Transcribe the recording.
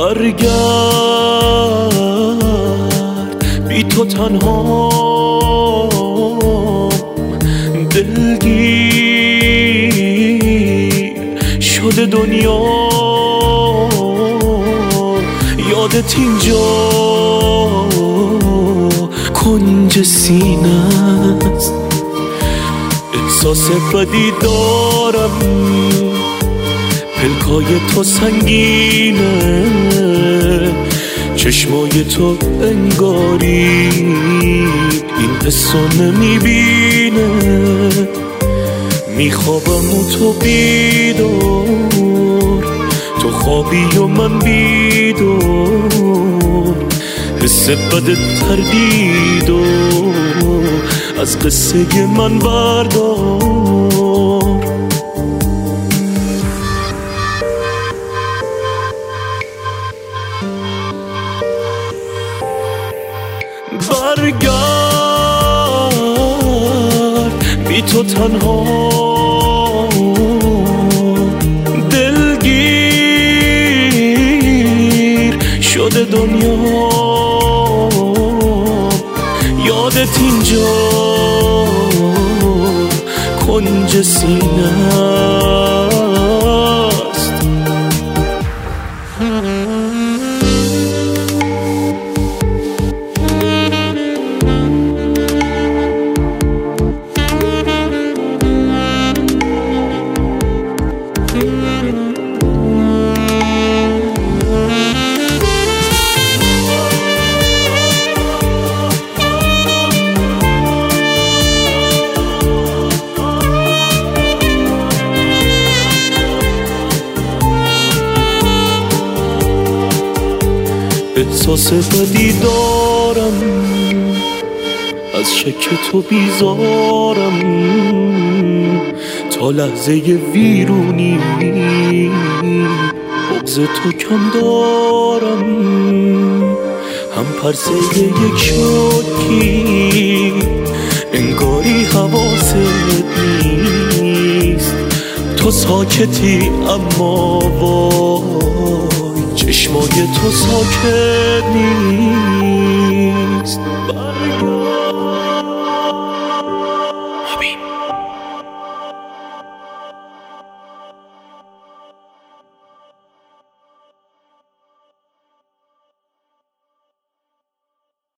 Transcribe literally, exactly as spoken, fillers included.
برگرد بی تو تنها دلگیر شده دنیا یادت اینجا کنج سینه است احساس بدی دارم پلکای تو سنگینه چشمای تو انگاری این حسو نمیبینه میخوابم و تو بیدار تو خوابی و من بیدار حس بد تردید و از قصه من بردار برگرد بی تو تنها دلگیر شده دنیا یادت اینجا کنج سینه است احساس بدی دارم از شک تو بیزارم تا لحظه ویرونی بغض تو کم دارم هم پرسه یک شوکی انگاری حواست نیست تو ساکتی اما وای چشمای تو ساکت نیست